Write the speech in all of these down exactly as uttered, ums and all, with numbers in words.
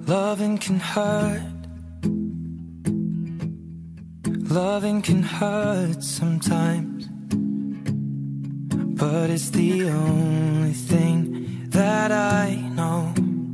Loving can hurt. Loving can hurt sometimes, but it's the only thing that I know.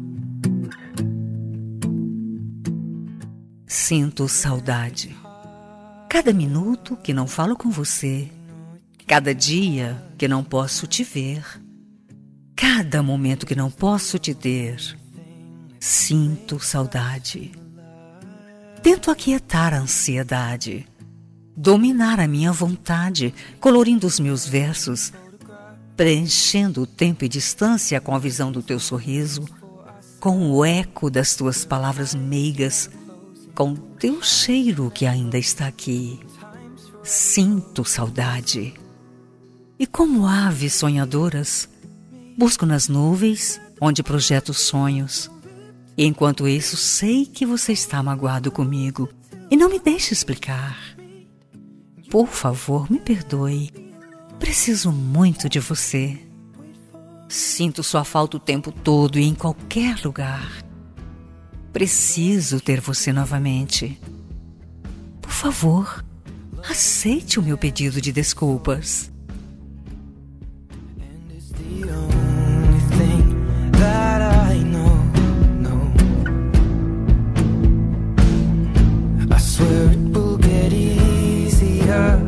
Sinto saudade. Cada minuto que não falo com você, cada dia que não posso te ver, cada momento que não posso te ter, sinto saudade. Tento aquietar a ansiedade, dominar a minha vontade, colorindo os meus versos, preenchendo o tempo e distância com a visão do teu sorriso, com o eco das tuas palavras meigas, com teu cheiro que ainda está aqui. Sinto saudade. E como aves sonhadoras, busco nas nuvens onde projeto sonhos. E enquanto isso, sei que você está magoado comigo e não me deixe explicar. Por favor, me perdoe. Preciso muito de você. Sinto sua falta o tempo todo e em qualquer lugar. Preciso ter você novamente. Por favor, aceite o meu pedido de desculpas. I swear it will get easier.